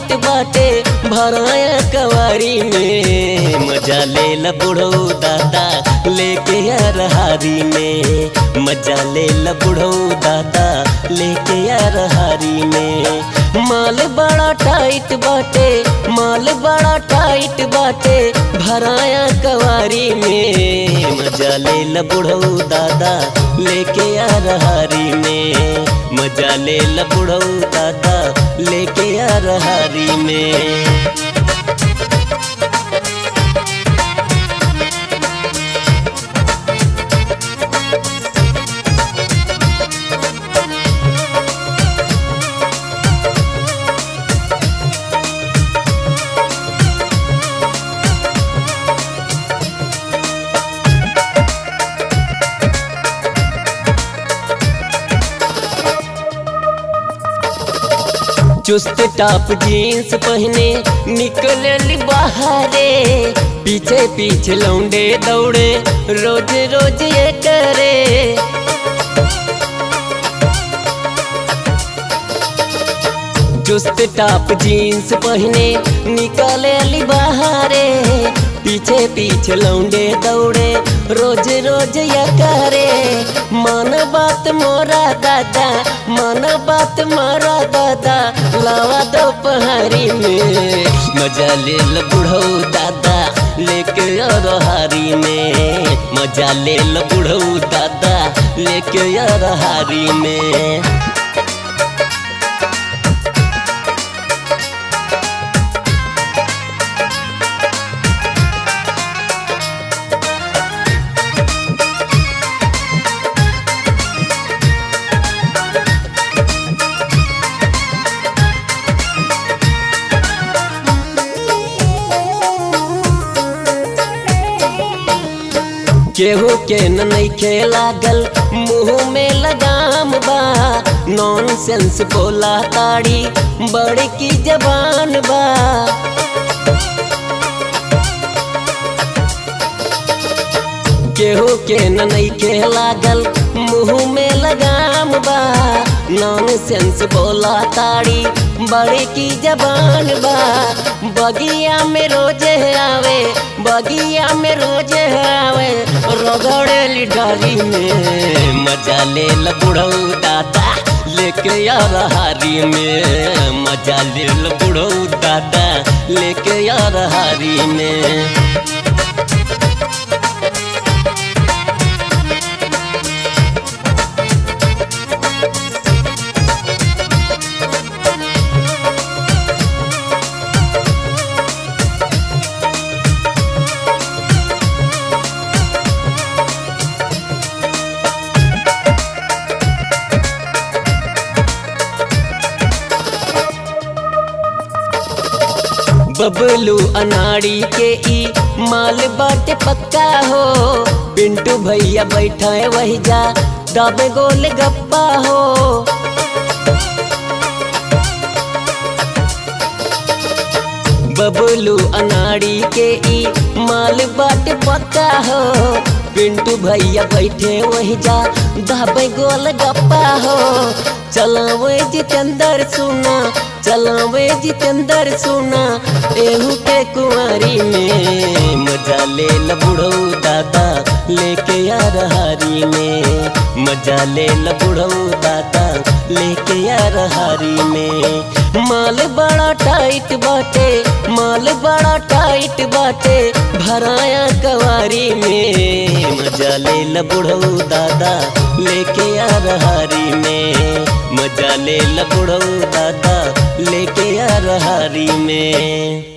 Tight बाटे भराया कवारी में। मजा ले ला बुढ़ऊ दादा लेके यार हारी में। मजा ले ला बुढ़ऊ दादा लेके यार हारी में। माल बड़ा टाइट बाटे, माल बड़ा टाइट बाटे भराया कवारी में। मजा ले ला बुढ़ऊ दादा लेके यार हारी में। मजा ले ला बुढ़ऊ दादा लेके यार हारी में। चुस्त टॉप जीन्स पहने निकलल बाहरे। पीछे पीछे लौंडे दौड़े रोज रोज ये करे। चुस्त टॉप जीन्स पहने निकलल बाहरे। पीछे पीछे लौंडे दौड़े रोज रोज ये करे। मन बात मोरा दादा, मन बात मोरा दादा लावा दोपहरी में। मजा ले ला बुढ़ऊ दादा लेके यार हारी में। मजा ले ला बुढ़ऊ दादा लेके यार हारी में। केहू के नइखे लागल मुँह में लगाम बा। नॉनसेंस बोला ताड़ी बड़ी की जबान बा। केहू के नइखे लागल मुँह में लगाम बा। नॉनसेंस बोला ताड़ी बड़ी की जबान बा। बगिया में रोजे आवे, बगिया में रोजे आवे रगड़ेली डाली में। मजा ले ला बुढ़ऊ दादा लेके यार हारी में। मजा ले ला बुढ़ऊ दादा लेके यार हारी में। बबलू अनाड़ी के ई माल बाटे पक्का हो। पिंटू भैया बैठा है वही जा दाबे गोल गप्पा हो। बबलू अनाड़ी के ई माल बाटे पक्का हो। पिंटू भैया बैठे वही जा दाबे गोल गप्पा हो। चलावे जितेंद्र सुना, चलावे जितेंद्र सुना एहू के कुंवारी में। मजा ले ला बुढ़ऊ दादा लेके यार हारी में। मजा ले ला बुढ़ऊ दादा लेके यार हारी में। माल बड़ा टाइट बाटे, माल बड़ा टाइट बाटे भराया कवारी में। मजा ले ला बुढ़ऊ दादा लेके यार हारी में। मजा ले ला बुढ़ऊ दादा लेके यार हारी में।